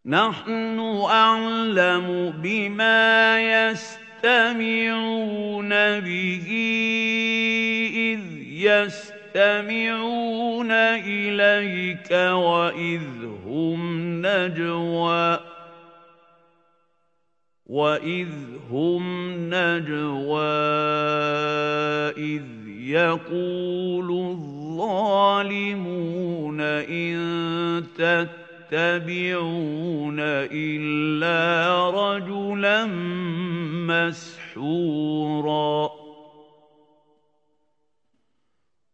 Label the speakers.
Speaker 1: نحن أعلم بما يستمعون به إذ يستمعون إليك وإذ هم نجوى إذ يقول الظالمون إن تتبعون إلا رجلا مسحورا